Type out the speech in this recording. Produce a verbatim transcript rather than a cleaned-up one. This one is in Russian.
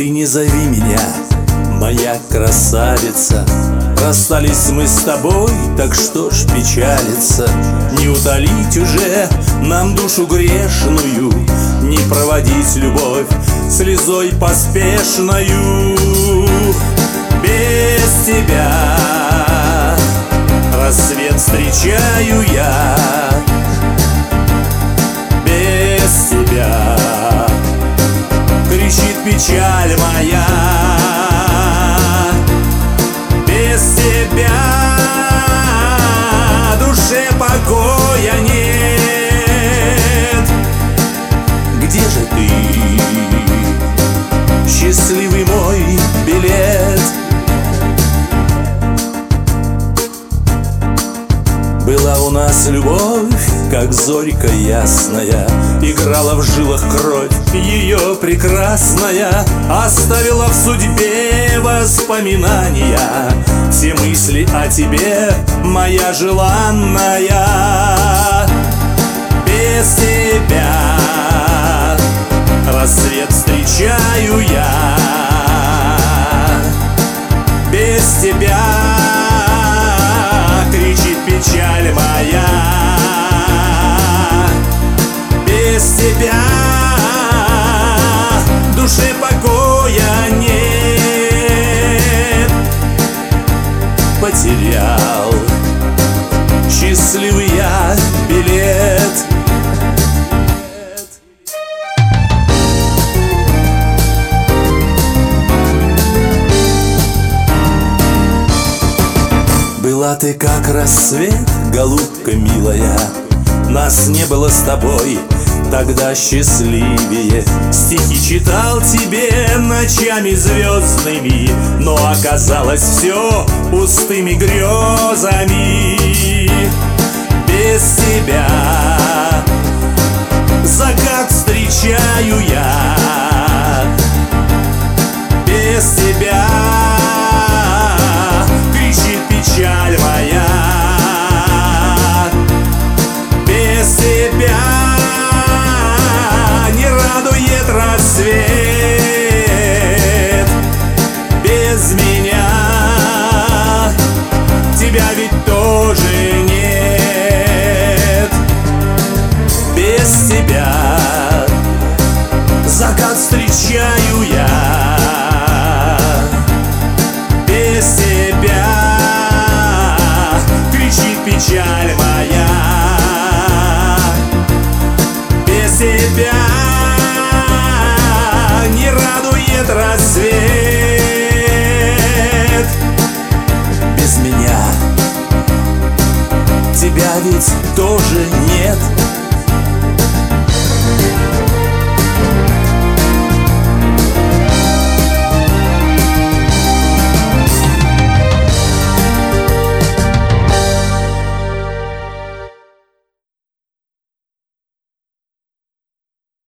Ты не зови меня, моя красавица. Расстались мы с тобой, так что ж печалиться? Не утолить уже нам душу грешную, не проводить любовь слезой поспешною. Без тебя рассвет встречаю я, без тебя кричит печаль моя. Без тебя душе покоя нет. Где же ты, счастливый мой билет? Была у нас любовь, как зорька ясная, играла в жилах кровь ее прекрасная, оставила в судьбе воспоминания, все мысли о тебе, моя желанная. Без тебя рассвет встречаю я, без тебя кричит печаль моя. Без тебя душе покоя нет. Потерял счастливый я билет. Была ты как рассвет, голубка милая, нас не было с тобой тогда счастливее. Стихи читал тебе ночами звездными, но оказалось все пустыми грезами. Без тебя закат встречаю я, без тебя кричит печаль моя. Без тебя не радует рассвет. Без меня тебя ведь тоже нет. Без тебя закат встречаю я, без тебя кричит печаль моя. Без тебя не радует рассвет. Без меня тебя ведь тоже нет.